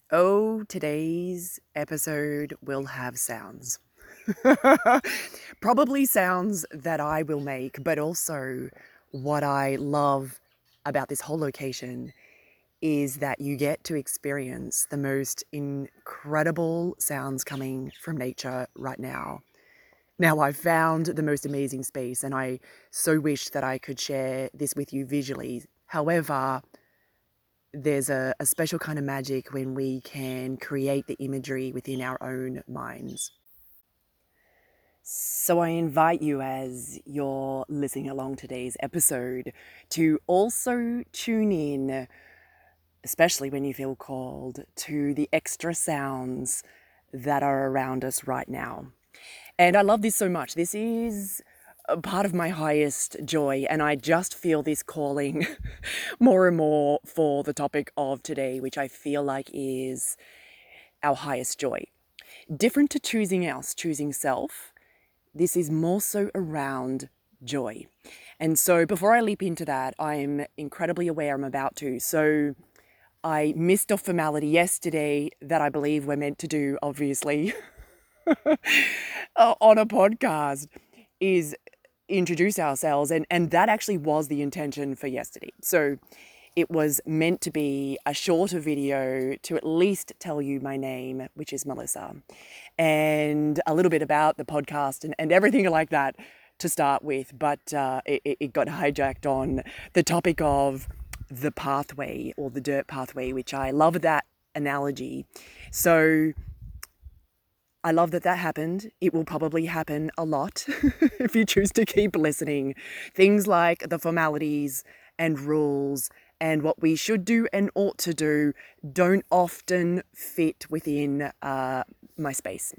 Oh, today's episode will have sounds. Probably sounds that I will make, but also what I love about this whole location is that you get to experience the most incredible sounds coming from nature right now. Now, I've found the most amazing space, and I so wish that I could share this with you visually. However, there's a special kind of magic when we can create the imagery within our own minds. So I invite you, as you're listening along today's episode, to also tune in, especially when you feel called, to the extra sounds that are around us right now. And I love this so much. This is a part of my highest joy, and I just feel this calling more and more for the topic of today, which I feel like is our highest joy. Different to choosing self, this is more so around joy. And so before I leap into that, I'm incredibly aware I'm about to. So I missed off formality yesterday that I believe we're meant to do, obviously, on a podcast, is introduce ourselves. And that actually was the intention for yesterday. So it was meant to be a shorter video to at least tell you my name, which is Melissa, and a little bit about the podcast and everything like that to start with. But it got hijacked on the topic of the pathway, or the dirt pathway, which I love that analogy. So I love that happened. It will probably happen a lot if you choose to keep listening. Things like the formalities and rules and what we should do and ought to do don't often fit within my space.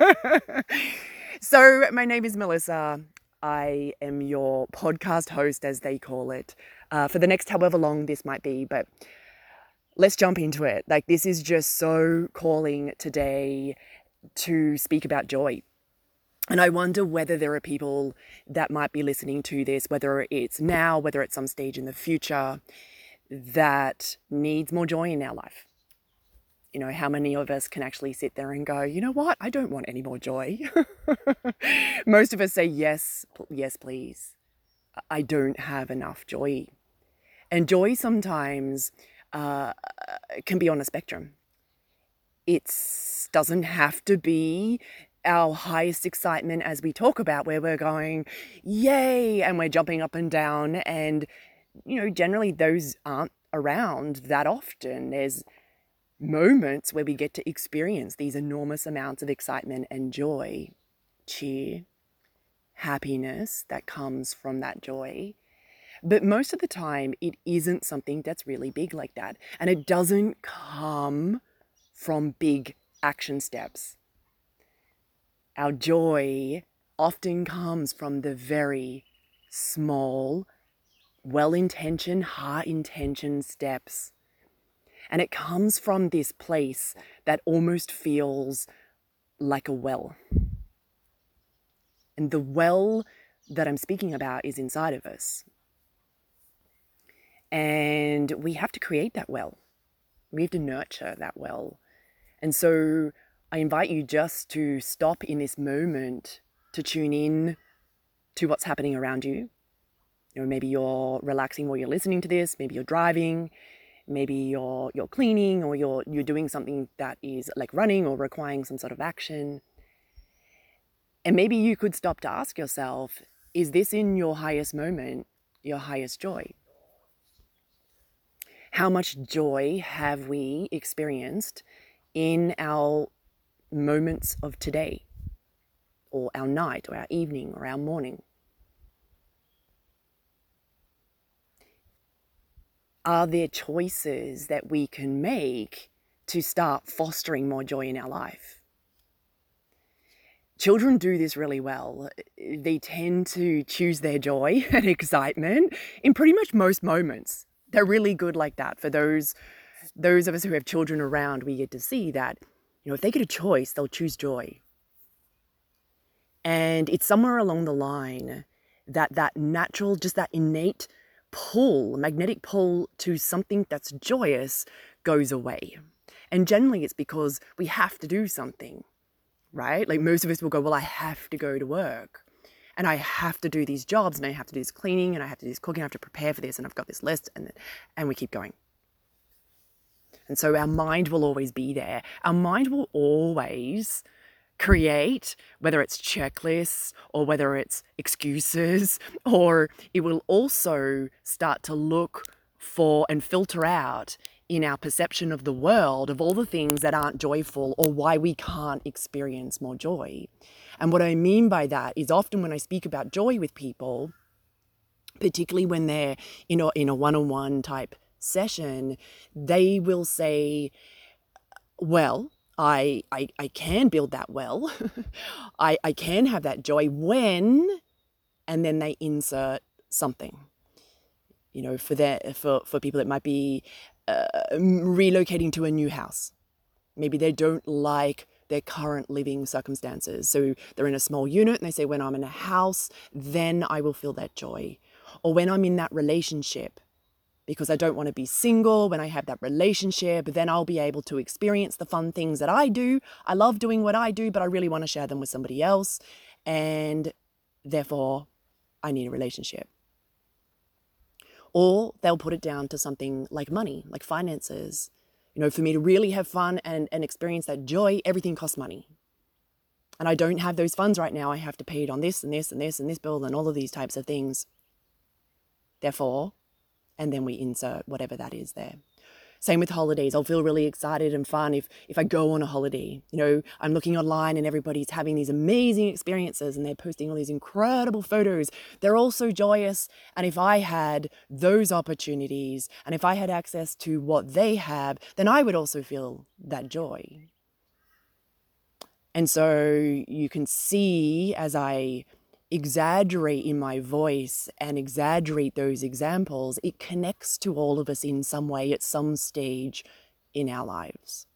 So my name is Melissa. I am your podcast host, as they call it, for the next however long this might be. But let's jump into it. Like, this is just so calling today to speak about joy. And I wonder whether there are people that might be listening to this, whether it's now, whether it's some stage in the future, that needs more joy in our life. You know, how many of us can actually sit there and go, you know what, I don't want any more joy. Most of us say, yes, yes, please. I don't have enough joy. And joy sometimes can be on a spectrum. It doesn't have to be our highest excitement, as we talk about, where we're going, yay, and we're jumping up and down. And, you know, generally those aren't around that often. There's moments where we get to experience these enormous amounts of excitement and joy, cheer, happiness that comes from that joy. But most of the time, it isn't something that's really big like that. And it doesn't come from big action steps. Our joy often comes from the very small, well-intentioned, heart-intentioned steps. And it comes from this place that almost feels like a well. And the well that I'm speaking about is inside of us. And we have to create that well. We have to nurture that well. And so I invite you just to stop in this moment to tune in to what's happening around you. You know, maybe you're relaxing while you're listening to this, maybe you're driving, maybe you're cleaning, or you're doing something that is like running or requiring some sort of action. And maybe you could stop to ask yourself, is this in your highest moment, your highest joy? How much joy have we experienced in our moments of today, or our night, or our evening, or our morning? Are there choices that we can make to start fostering more joy in our life? Children do this really well. They tend to choose their joy and excitement in pretty much most moments. They're really good like that. For those of us who have children around, we get to see that, you know, if they get a choice, they'll choose joy. And it's somewhere along the line that natural, just that innate pull, magnetic pull to something that's joyous goes away. And generally it's because we have to do something, right? Like most of us will go, well, I have to go to work and I have to do these jobs and I have to do this cleaning and I have to do this cooking, I have to prepare for this and I've got this list and we keep going. And so our mind will always be there. Our mind will always create, whether it's checklists or whether it's excuses, or it will also start to look for and filter out in our perception of the world of all the things that aren't joyful or why we can't experience more joy. And what I mean by that is often when I speak about joy with people, particularly when they're in a one-on-one type session, they will say, well, I can build that well. I can have that joy when, and then they insert something. You know, for people, it might be relocating to a new house. Maybe they don't like their current living circumstances. So they're in a small unit and they say, when I'm in a house, then I will feel that joy. Or when I'm in that relationship, because I don't want to be single, when I have that relationship, then I'll be able to experience the fun things that I do. I love doing what I do, but I really want to share them with somebody else. And therefore, I need a relationship. Or they'll put it down to something like money, like finances. You know, for me to really have fun and experience that joy, everything costs money. And I don't have those funds right now. I have to pay it on this and this and this and this bill and all of these types of things. Therefore, and then we insert whatever that is there. Same with holidays. I'll feel really excited and fun if I go on a holiday. You know, I'm looking online and everybody's having these amazing experiences and they're posting all these incredible photos. They're all so joyous. And if I had those opportunities and if I had access to what they have, then I would also feel that joy. And so you can see as I exaggerate in my voice and exaggerate those examples, it connects to all of us in some way at some stage in our lives.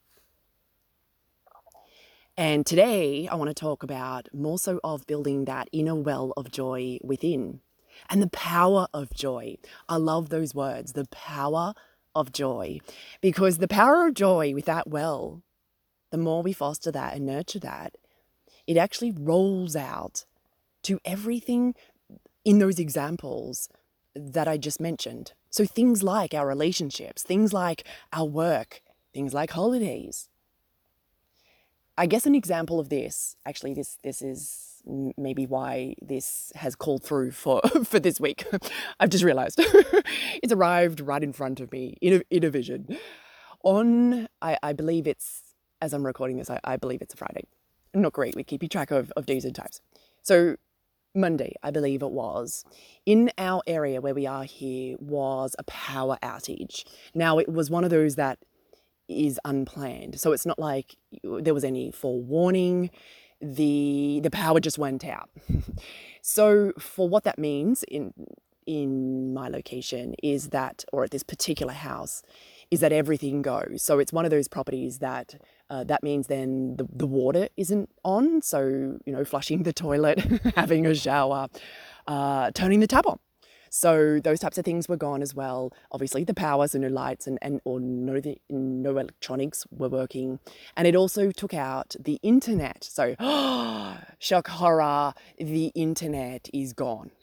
And today I want to talk about more so of building that inner well of joy within and the power of joy. I love those words, the power of joy, because the power of joy with that well, the more we foster that and nurture that, it actually rolls out to everything in those examples that I just mentioned. So things like our relationships, things like our work, things like holidays. I guess an example of this, actually this is maybe why this has called through for this week. I've just realized it's arrived right in front of me in a vision. I believe it's, as I'm recording this, I believe it's a Friday. Not great with keeping track of days and times. So Monday, I believe it was, in our area where we are here was a power outage. Now, it was one of those that is unplanned. So it's not like there was any forewarning. The power just went out. So for what that means in my location is that, or at this particular house, is that everything goes. So it's one of those properties that that means then the water isn't on. So, you know, flushing the toilet, having a shower, turning the tap on. So those types of things were gone as well. Obviously the power, so no lights or no electronics were working. And it also took out the internet. So, shock horror, the internet is gone.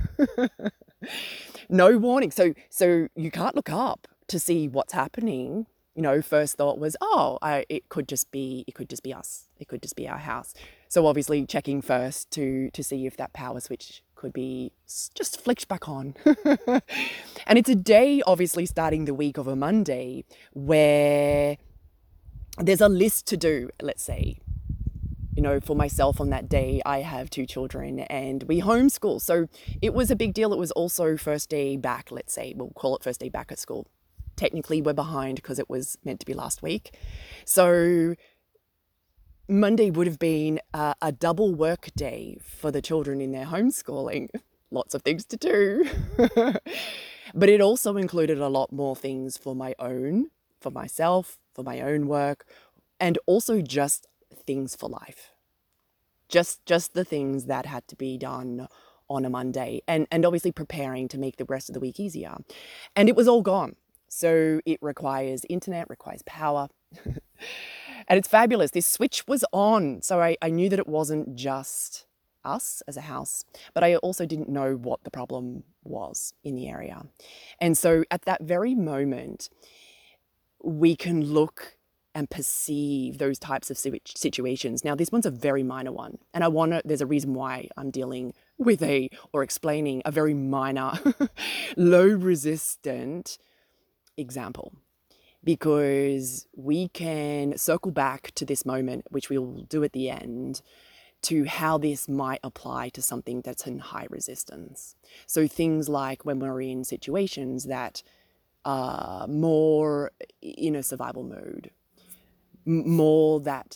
No warning. So you can't look up to see what's happening. You know, first thought was, it could just be us. It could just be our house. So obviously checking first to see if that power switch could be just flicked back on. And it's a day, obviously starting the week of a Monday, where there's a list to do, let's say. You know, for myself on that day, I have 2 children and we homeschool. So it was a big deal. It was also first day back, let's say. We'll call it first day back at school. Technically, we're behind because it was meant to be last week. So Monday would have been a double work day for the children in their homeschooling. Lots of things to do. But it also included a lot more things for myself, for my own work, and also just things for life. Just the things that had to be done on a Monday, and obviously preparing to make the rest of the week easier. And it was all gone. So it requires internet, requires power, And it's fabulous. This switch was on. So I knew that it wasn't just us as a house, but I also didn't know what the problem was in the area. And so at that very moment, we can look and perceive those types of situations. Now, this one's a very minor one. And there's a reason why I'm dealing with or explaining a very minor, low resistant example. Because we can circle back to this moment, which we'll do at the end, to how this might apply to something that's in high resistance. So things like when we're in situations that are more in a survival mode, more that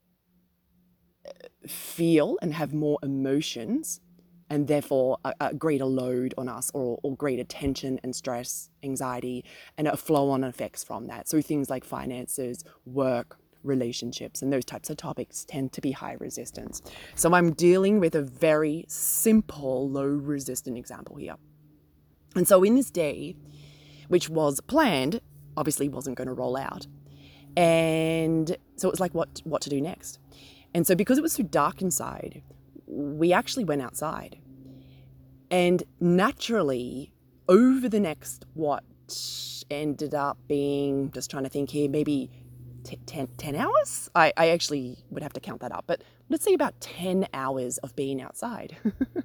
feel and have more emotions, and therefore a greater load on us, or greater tension and stress, anxiety, and a flow-on effects from that. So things like finances, work, relationships, and those types of topics tend to be high resistance. So I'm dealing with a very simple, low resistant example here. And so in this day, which was planned, obviously wasn't going to roll out. And so it was like, what to do next? And so because it was so dark inside, we actually went outside. And naturally, over the next, what ended up being, just trying to think here, maybe 10 hours? I actually would have to count that up, but let's say about 10 hours of being outside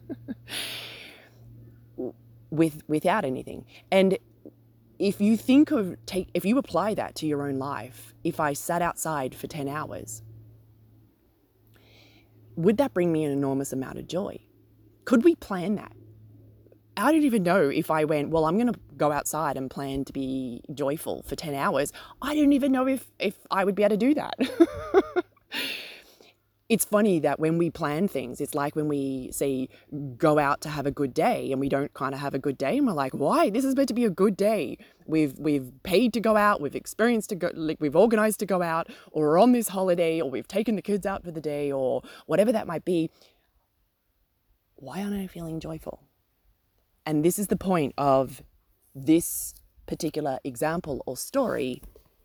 without anything. And if you if you apply that to your own life, if I sat outside for 10 hours, would that bring me an enormous amount of joy? Could we plan that? I don't even know if I went, well, I'm going to go outside and plan to be joyful for 10 hours. I don't even know if I would be able to do that. It's funny that when we plan things, it's like when we say go out to have a good day and we don't kind of have a good day, and we're like, why? This is meant to be a good day. We've paid to go out, we've experienced to go, like we've organized to go out, or we're on this holiday, or we've taken the kids out for the day, or whatever that might be. Why aren't I feeling joyful? And this is the point of this particular example or story,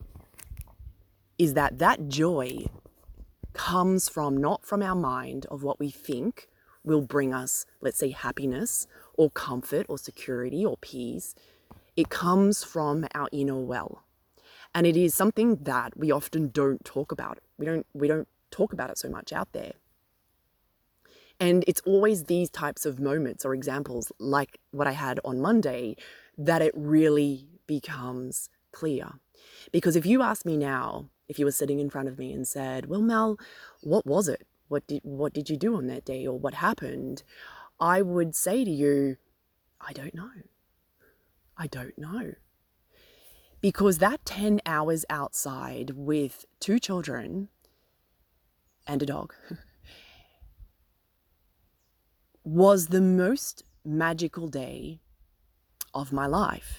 is that joy comes from, not from our mind of what we think will bring us, let's say, happiness or comfort or security or peace. It comes from our inner well. And it is something that we often don't talk about. We don't talk about it so much out there. And it's always these types of moments or examples, like what I had on Monday, that it really becomes clear. Because if you ask me now, if you were sitting in front of me and said, well, Mel, what was it? What did you do on that day, or what happened? I would say to you, I don't know. I don't know. Because that 10 hours outside with 2 children and a dog was the most magical day of my life.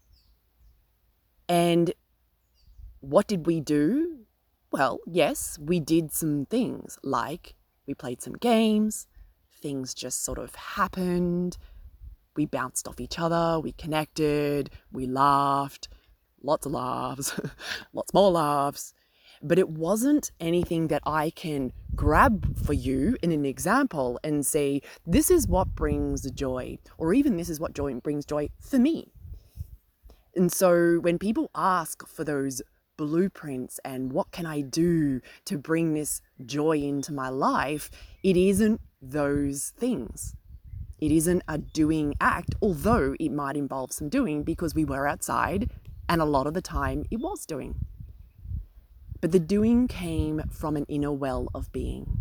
And what did we do? Well, yes, we did some things, like we played some games, things just sort of happened, we bounced off each other, we connected, we laughed, lots of laughs, lots more laughs. But it wasn't anything that I can grab for you in an example and say, this is what brings joy, or even this is what brings joy for me. And so when people ask for those blueprints and what can I do to bring this joy into my life, it isn't those things. It isn't a doing act, although it might involve some doing because we were outside and a lot of the time it was doing. But the doing came from an inner well of being.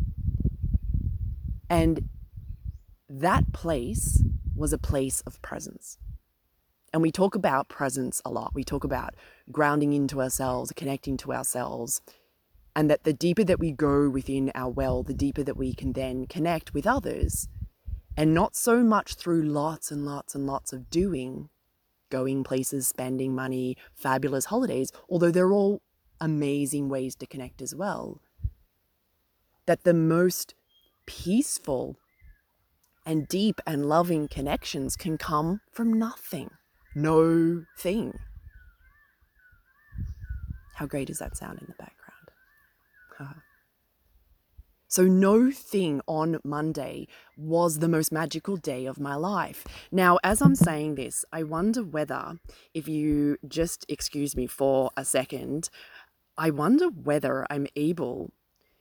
And that place was a place of presence. And we talk about presence a lot. We talk about grounding into ourselves, connecting to ourselves, and that the deeper that we go within our well, the deeper that we can then connect with others. And not so much through lots and lots and lots of doing, going places, spending money, fabulous holidays, although they're all amazing ways to connect as well. That the most peaceful and deep and loving connections can come from nothing. No thing. How great does that sound in the background? So no thing on Monday was the most magical day of my life. Now, as I'm saying this, I wonder whether, if you just excuse me for a second, I wonder whether I'm able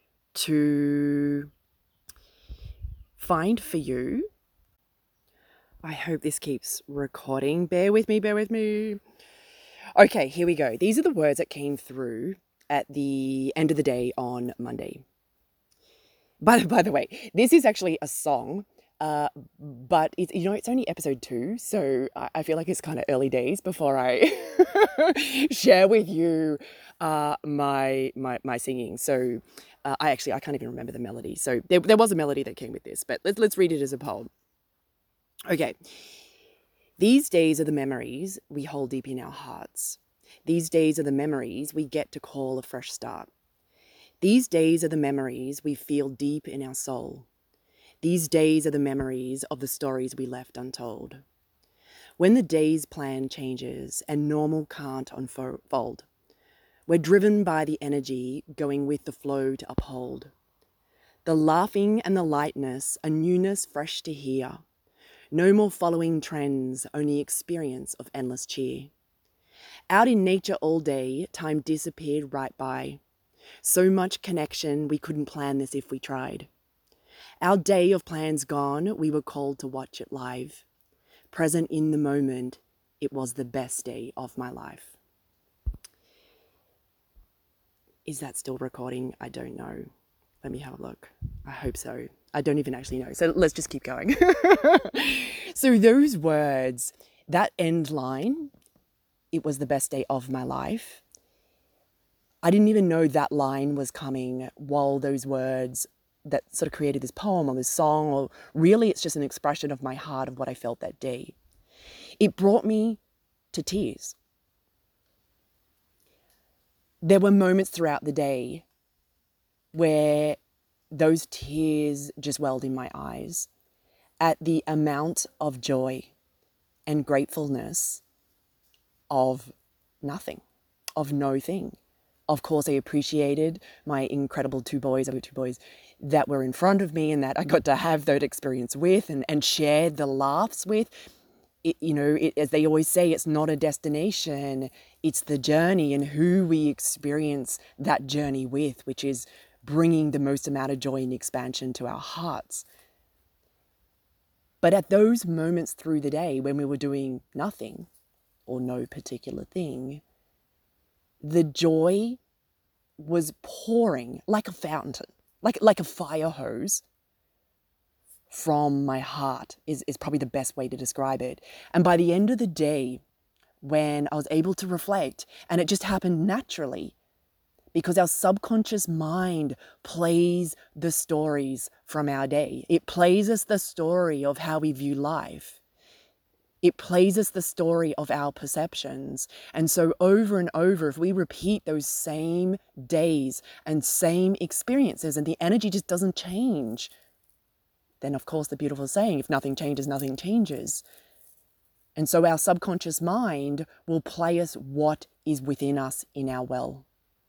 to find for you. I hope this keeps recording. Bear with me, bear with me. Okay, here we go. These are the words that came through at the end of the day on Monday. By the way, this is actually a song, but it's only episode 2, so I feel like it's kind of early days before I share with you my singing. So I can't even remember the melody. So there was a melody that came with this, but let's read it as a poem. Okay. These days are the memories we hold deep in our hearts. These days are the memories we get to call a fresh start. These days are the memories we feel deep in our soul. These days are the memories of the stories we left untold. When the day's plan changes and normal can't unfold, we're driven by the energy going with the flow to uphold. The laughing and the lightness, a newness fresh to hear. No more following trends, only experience of endless cheer. Out in nature all day, time disappeared right by. So much connection, we couldn't plan this if we tried. Our day of plans gone, we were called to watch it live. Present in the moment, it was the best day of my life. Is that still recording? I don't know. Let me have a look. I hope so. I don't even actually know. So let's just keep going. So those words, that end line, it was the best day of my life. I didn't even know that line was coming while those words that sort of created this poem or this song, or really it's just an expression of my heart of what I felt that day. It brought me to tears. There were moments throughout the day where those tears just welled in my eyes at the amount of joy and gratefulness of nothing, of no thing. Of course, I appreciated my incredible 2 boys. I've got 2 boys that were in front of me and that I got to have that experience with and shared the laughs with. As they always say, it's not a destination, it's the journey and who we experience that journey with, which is bringing the most amount of joy and expansion to our hearts. But at those moments through the day when we were doing nothing or no particular thing, the joy was pouring like a fountain, like a fire hose from my heart is probably the best way to describe it. And by the end of the day, when I was able to reflect, and it just happened naturally, because our subconscious mind plays the stories from our day. It plays us the story of how we view life. It plays us the story of our perceptions. And so over and over, if we repeat those same days and same experiences and the energy just doesn't change, then of course the beautiful saying, if nothing changes, nothing changes. And so our subconscious mind will play us what is within us in our well.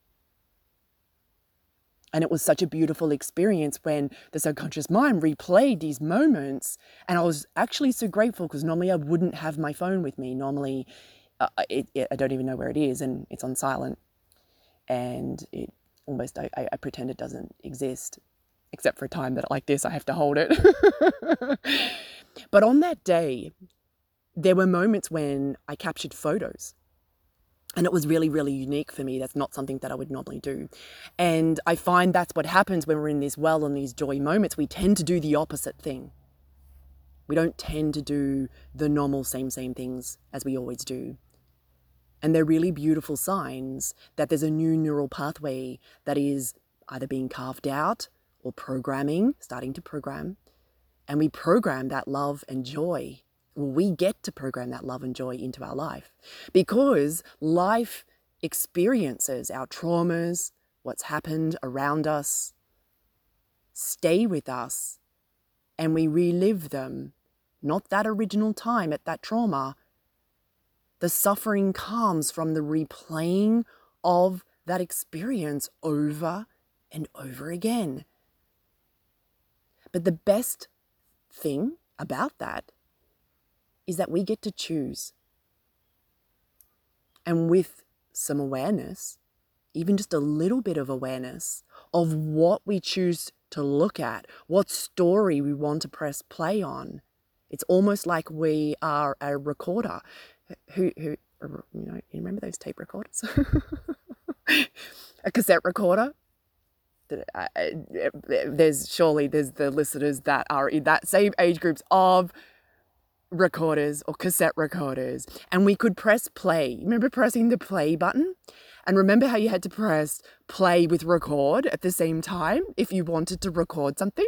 And it was such a beautiful experience when the subconscious mind replayed these moments. And I was actually so grateful because normally I wouldn't have my phone with me. Normally, I don't even know where it is and it's on silent. And it almost, I pretend it doesn't exist. Except for a time that like this, I have to hold it. But on that day, there were moments when I captured photos. And it was really, really unique for me. That's not something that I would normally do. And I find that's what happens when we're in this well and these joy moments. We tend to do the opposite thing. We don't tend to do the normal same things as we always do. And they're really beautiful signs that there's a new neural pathway that is either being carved out or starting to program. And we program that love and joy. We get to program that love and joy into our life because life experiences, our traumas, what's happened around us, stay with us and we relive them. Not that original time at that trauma. The suffering comes from the replaying of that experience over and over again. But the best thing about that is that we get to choose. And with some awareness, even just a little bit of awareness of what we choose to look at, what story we want to press play on, it's almost like we are a recorder. You remember those tape recorders? A cassette recorder? There's the listeners that are in that same age groups of recorders or cassette recorders, and we could press play. Remember pressing the play button? And remember how you had to press play with record at the same time if you wanted to record something?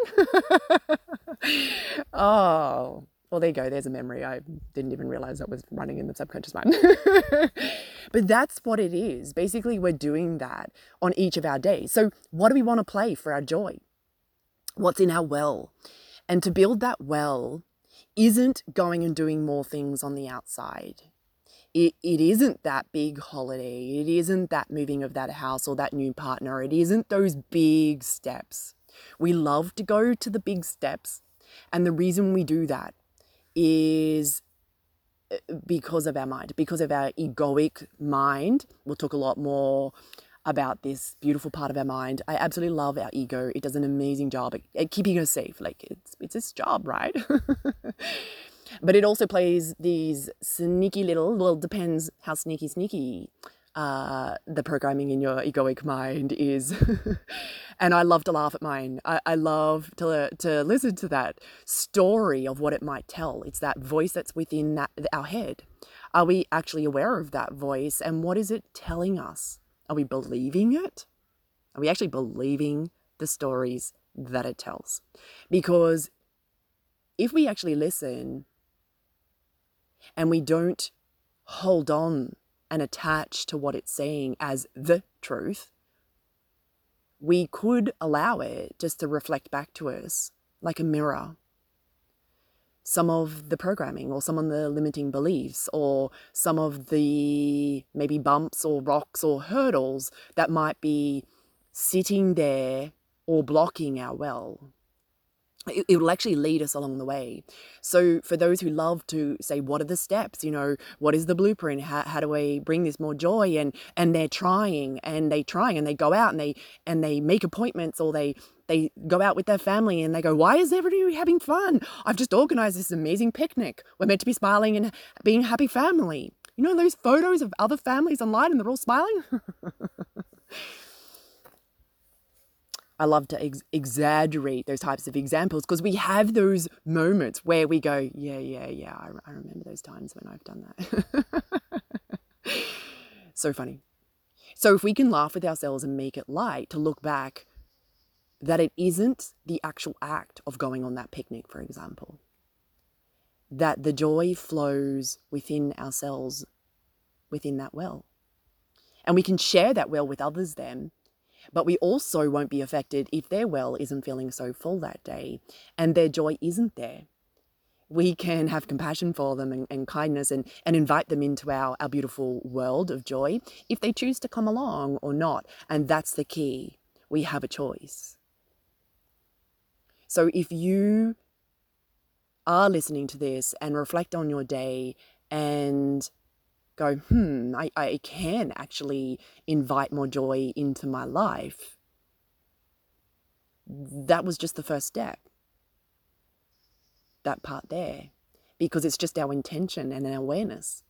Oh, well, there you go. There's a memory. I didn't even realize that was running in the subconscious mind. But that's what it is. Basically, we're doing that on each of our days. So what do we want to play for our joy? What's in our well? And to build that well isn't going and doing more things on the outside. It isn't that big holiday. It isn't that moving of that house or that new partner. It isn't those big steps. We love to go to the big steps. And the reason we do that is because of our mind, because of our egoic mind. We'll talk a lot more about this beautiful part of our mind. I absolutely love our ego. It does an amazing job at keeping us safe. Like it's its job, right? But it also plays these sneaky little, well, depends how sneaky the programming in your egoic mind is. And I love to laugh at mine. I love to listen to that story of what it might tell. It's that voice that's within our head. Are we actually aware of that voice? And what is it telling us? Are we believing it? Are we actually believing the stories that it tells? Because if we actually listen and we don't hold on and attach to what it's saying as the truth, we could allow it just to reflect back to us like a mirror. Some of the programming or some of the limiting beliefs or some of the maybe bumps or rocks or hurdles that might be sitting there or blocking our well. It will actually lead us along the way. So for those who love to say, what are the steps? What is the blueprint? How do I bring this more joy? And they're trying and they go out and they make appointments, or they go out with their family and they go, why is everybody having fun? I've just organized this amazing picnic. We're meant to be smiling and being a happy family. You know those photos of other families online and they're all smiling? I love to exaggerate those types of examples because we have those moments where we go, yeah, I remember those times when I've done that. So funny. So if we can laugh with ourselves and make it light, to look back that it isn't the actual act of going on that picnic, for example, that the joy flows within ourselves, within that well. And we can share that well with others then. But we also won't be affected if their well isn't feeling so full that day and their joy isn't there. We can have compassion for them and kindness and invite them into our beautiful world of joy if they choose to come along or not. And that's the key. We have a choice. So if you are listening to this and reflect on your day and go, I can actually invite more joy into my life. That was just the first step. That part there. Because it's just our intention and our awareness.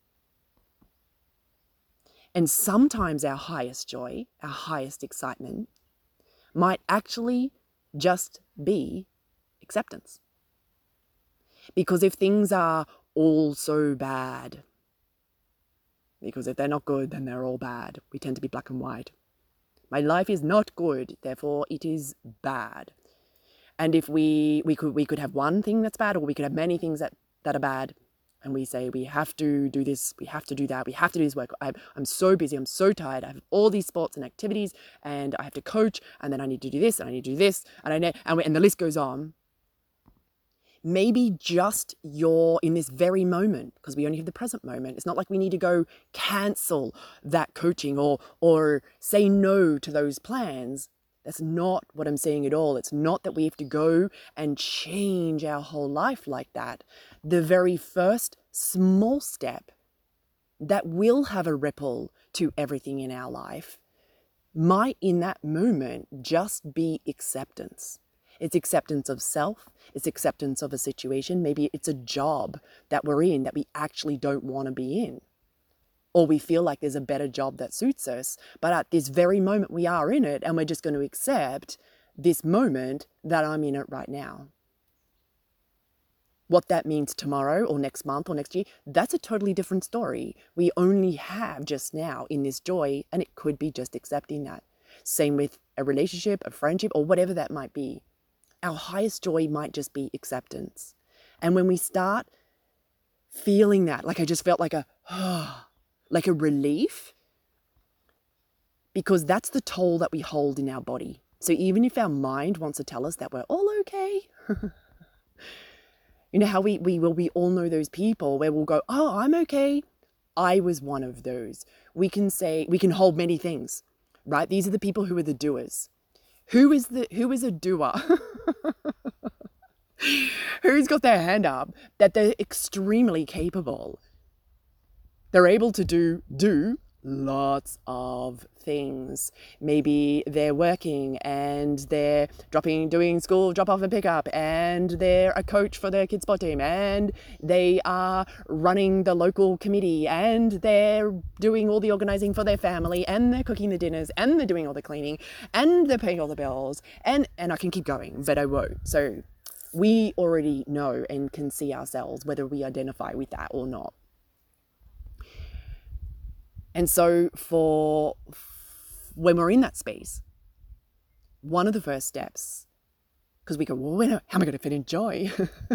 And sometimes our highest joy, our highest excitement, might actually just be acceptance. Because if things are all so bad, because if they're not good, then they're all bad. We tend to be black and white. My life is not good, therefore it is bad. And if we could have one thing that's bad, or we could have many things that are bad, and we say we have to do this, we have to do that, we have to do this work. I'm so busy, I'm so tired, I have all these sports and activities, and I have to coach, and then I need to do this, and I need to do this, and the list goes on. maybe just you're in this very moment, because we only have the present moment. It's not like we need to go cancel that coaching or say no to those plans. That's not what I'm saying at all. It's not that we have to go and change our whole life like that. The very first small step that will have a ripple to everything in our life might in that moment just be acceptance. It's acceptance of self. It's acceptance of a situation. Maybe it's a job that we're in that we actually don't want to be in. Or we feel like there's a better job that suits us, but at this very moment we are in it, and we're just going to accept this moment that I'm in it right now. What that means tomorrow or next month or next year, that's a totally different story. We only have just now in this joy, and it could be just accepting that. Same with a relationship, a friendship, or whatever that might be. Our highest joy might just be acceptance. And when we start feeling that, like I just felt like like a relief, because that's the toll that we hold in our body. So even if our mind wants to tell us that we're all okay, you know how we all know those people where we'll go, oh, I'm okay. I was one of those. We can hold many things, right? These are the people who are the doers. Who is a doer? Who's got their hand up that they're extremely capable? They're able to do lots of things. Maybe they're working and they're doing school drop off and pick up, and they're a coach for their kids' sport team, and they are running the local committee, and they're doing all the organizing for their family, and they're cooking the dinners, and they're doing all the cleaning, and they're paying all the bills, and I can keep going, but I won't. So we already know and can see ourselves whether we identify with that or not. And so when we're in that space, one of the first steps, because we go, well, how am I going to fit in joy?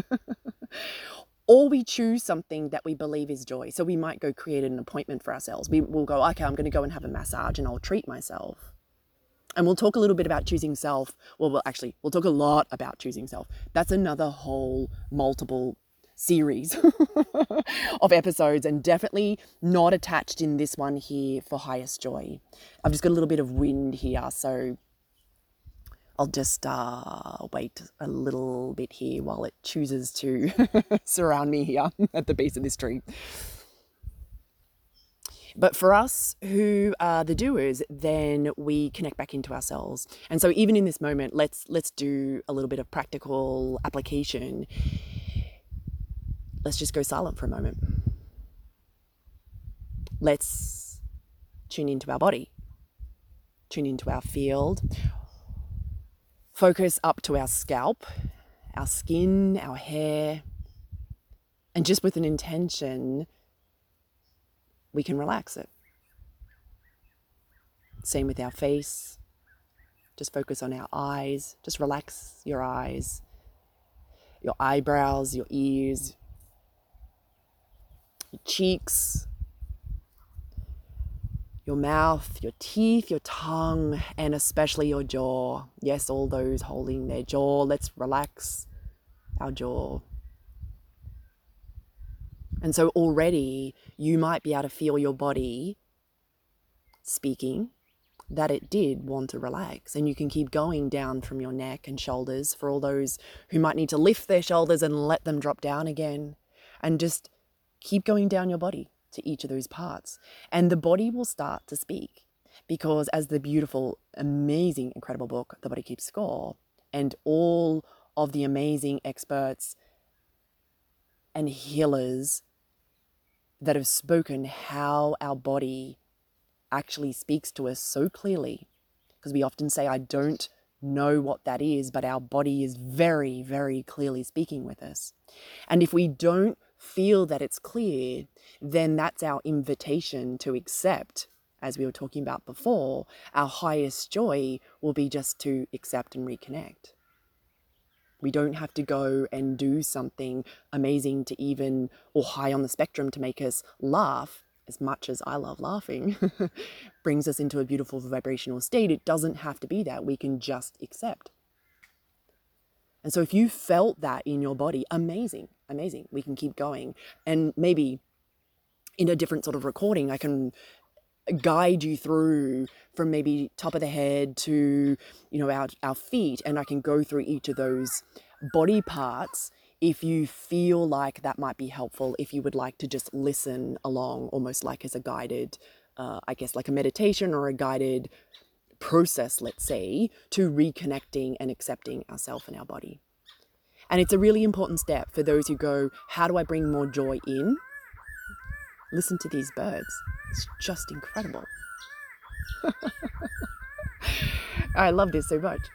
Or we choose something that we believe is joy. So we might go create an appointment for ourselves. We'll go, okay, I'm going to go and have a massage and I'll treat myself. And we'll talk a little bit about choosing self. We'll talk a lot about choosing self. That's another whole multiple series of episodes, and definitely not attached in this one here for highest joy. I've just got a little bit of wind here, so I'll just wait a little bit here while it chooses to surround me here at the base of this tree. But for us who are the doers, then we connect back into ourselves. And so even in this moment, let's do a little bit of practical application. Let's just go silent for a moment. Let's tune into our body, tune into our field, focus up to our scalp, our skin, our hair, and just with an intention, we can relax it. Same with our face. Just focus on our eyes. Just relax your eyes, your eyebrows, your ears, your cheeks, your mouth, your teeth, your tongue, and especially your jaw. Yes, all those holding their jaw. Let's relax our jaw. And so already you might be able to feel your body speaking that it did want to relax. And you can keep going down from your neck and shoulders for all those who might need to lift their shoulders and let them drop down again. And just keep going down your body to each of those parts. And the body will start to speak, because as the beautiful, amazing, incredible book, The Body Keeps Score, and all of the amazing experts and healers that have spoken how our body actually speaks to us so clearly, because we often say, I don't know what that is, but our body is very, very clearly speaking with us. And if we don't feel that it's clear, then that's our invitation to accept, as we were talking about before. Our highest joy will be just to accept and reconnect. We don't have to go and do something amazing to even, or high on the spectrum to make us laugh. As much as I love laughing, brings us into a beautiful vibrational state. It doesn't have to be that. We can just accept. And so if you felt that in your body, amazing, amazing. We can keep going. And maybe in a different sort of recording, I can guide you through from maybe top of the head to, our feet. And I can go through each of those body parts if you feel like that might be helpful, if you would like to just listen along, almost like as a guided, like a meditation or a guided process, let's say, to reconnecting and accepting ourselves and our body. And it's a really important step for those who go, how do I bring more joy in? Listen to these birds. It's just incredible. I love this so much.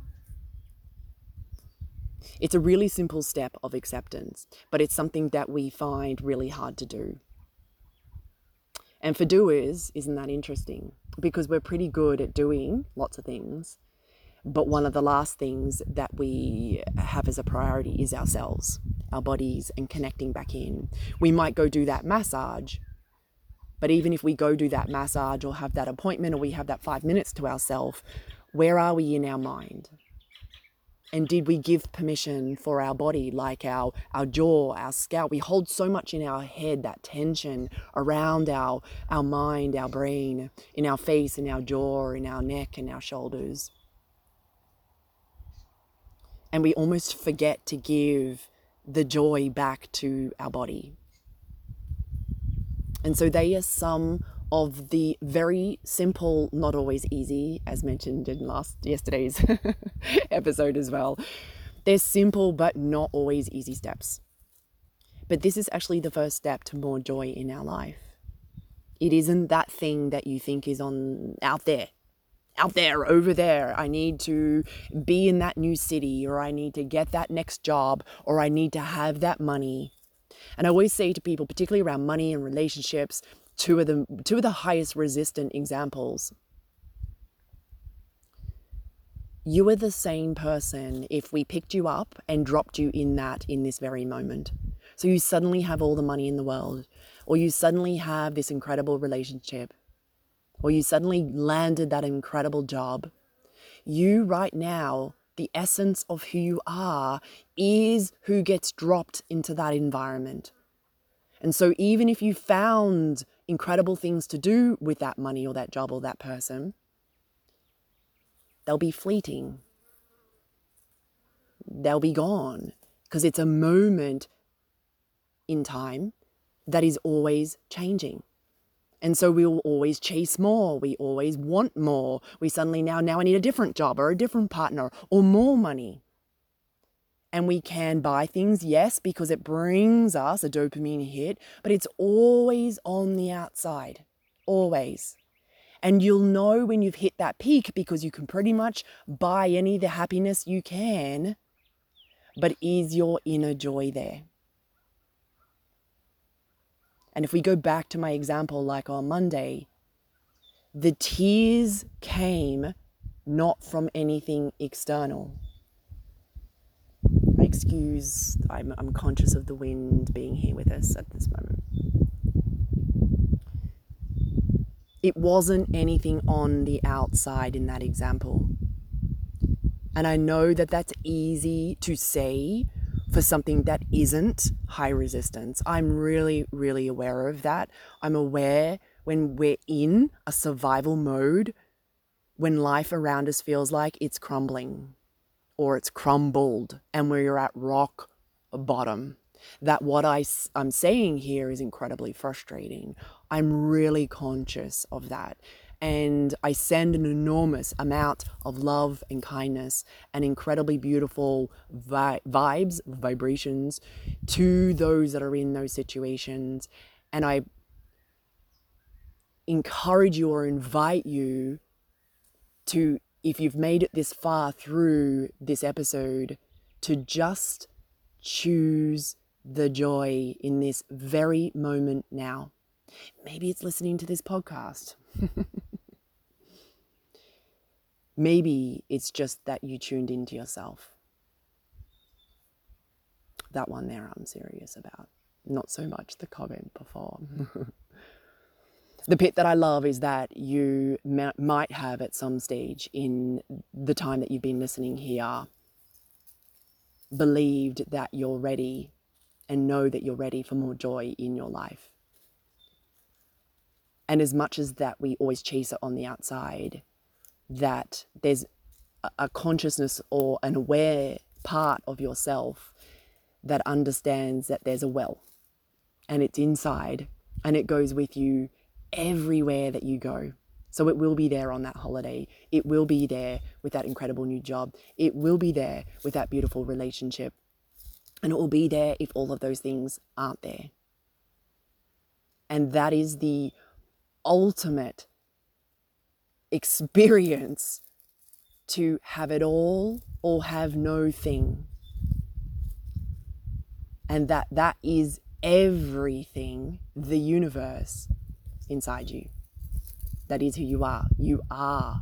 It's a really simple step of acceptance, but it's something that we find really hard to do. And for doers, isn't that interesting? Because we're pretty good at doing lots of things, but one of the last things that we have as a priority is ourselves, our bodies, and connecting back in. We might go do that massage, but even if we go do that massage or have that appointment or we have that 5 minutes to ourselves, where are we in our mind? And did we give permission for our body, like our jaw, our scalp? We hold so much in our head, that tension around our mind, our brain, in our face, in our jaw, in our neck, and our shoulders. And we almost forget to give the joy back to our body. And so they are some of the very simple, not always easy, as mentioned in yesterday's episode as well. They're simple but not always easy steps. But this is actually the first step to more joy in our life. It isn't that thing that you think is out there, over there. I need to be in that new city, or I need to get that next job, or I need to have that money. And I always say to people, particularly around money and relationships, two of the highest resistant examples. You are the same person if we picked you up and dropped you in this very moment. So you suddenly have all the money in the world, or you suddenly have this incredible relationship, or you suddenly landed that incredible job. You right now, the essence of who you are is who gets dropped into that environment. And so even if you found incredible things to do with that money or that job or that person, they'll be fleeting. They'll be gone, because it's a moment in time that is always changing. And so we'll always chase more. We always want more. We suddenly now I need a different job or a different partner or more money. And we can buy things, yes, because it brings us a dopamine hit, but it's always on the outside, always. And you'll know when you've hit that peak because you can pretty much buy any of the happiness you can, but is your inner joy there? And if we go back to my example, like on Monday, the tears came not from anything external. I'm conscious of the wind being here with us at this moment. It wasn't anything on the outside in that example. And I know that that's easy to say for something that isn't high resistance. I'm really, really aware of that. I'm aware when we're in a survival mode, when life around us feels like it's crumbling or it's crumbled and we're at rock bottom, that what I'm saying here is incredibly frustrating. I'm really conscious of that. And I send an enormous amount of love and kindness and incredibly beautiful vibrations to those that are in those situations. And I encourage you or invite you to, if you've made it this far through this episode, to just choose the joy in this very moment now. Maybe it's listening to this podcast. Maybe it's just that you tuned into yourself. That one there I'm serious about. Not so much the comment before. The bit that I love is that you might have at some stage in the time that you've been listening here believed that you're ready and know that you're ready for more joy in your life. And as much as that we always chase it on the outside, that there's a consciousness or an aware part of yourself that understands that there's a well and it's inside and it goes with you everywhere that you go. So it will be there on that holiday. It will be there with that incredible new job. It will be there with that beautiful relationship. And it will be there if all of those things aren't there. And that is the ultimate experience, to have it all or have no thing. And that is everything, the universe inside you. That is who you are. You are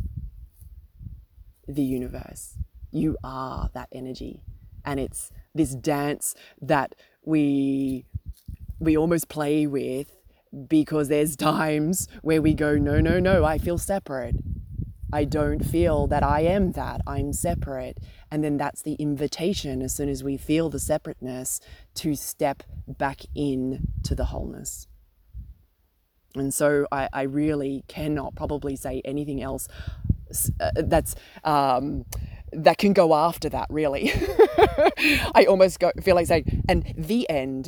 the universe. You are that energy. And it's this dance that we almost play with, because there's times where we go, no, I feel separate. I don't feel that I am that. I'm separate. And then that's the invitation, as soon as we feel the separateness, to step back in to the wholeness. And so I really cannot probably say anything else that can go after that, really. I almost feel like saying, and the end.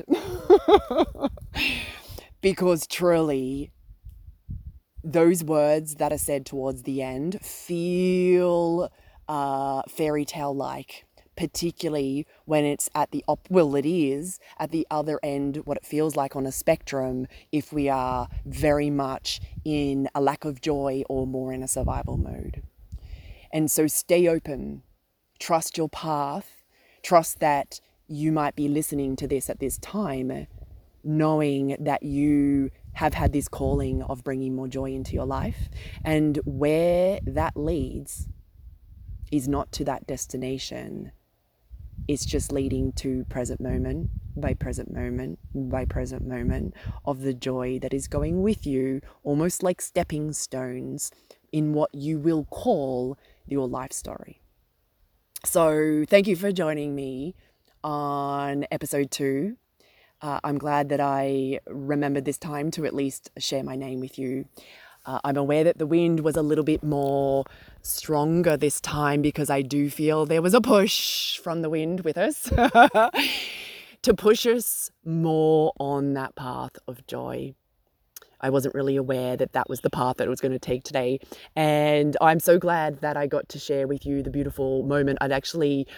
Because truly, those words that are said towards the end feel fairy tale-like, particularly when it's at the it is at the other end, what it feels like on a spectrum, if we are very much in a lack of joy or more in a survival mode. And so stay open, trust your path, trust that you might be listening to this at this time, knowing that you have had this calling of bringing more joy into your life. And where that leads is not to that destination. It's just leading to present moment by present moment by present moment of the joy that is going with you, almost like stepping stones in what you will call your life story. So thank you for joining me on episode 2. I'm glad that I remembered this time to at least share my name with you. I'm aware that the wind was a little bit more stronger this time, because I do feel there was a push from the wind with us to push us more on that path of joy. I wasn't really aware that that was the path that it was going to take today. And I'm so glad that I got to share with you the beautiful moment. I'd actually...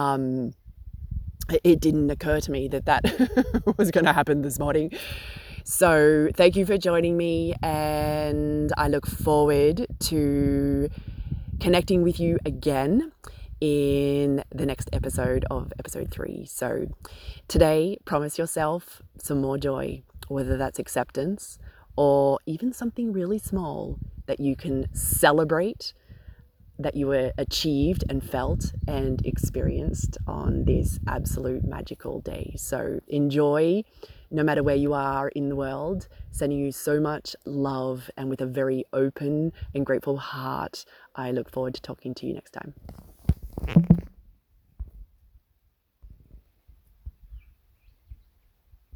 it didn't occur to me that was going to happen this morning. So thank you for joining me, and I look forward to connecting with you again in the next episode of episode 3. So today, promise yourself some more joy, whether that's acceptance or even something really small that you can celebrate, that you were achieved and felt and experienced on this absolute magical day. So enjoy, no matter where you are in the world. Sending you so much love, and with a very open and grateful heart, I look forward to talking to you next time.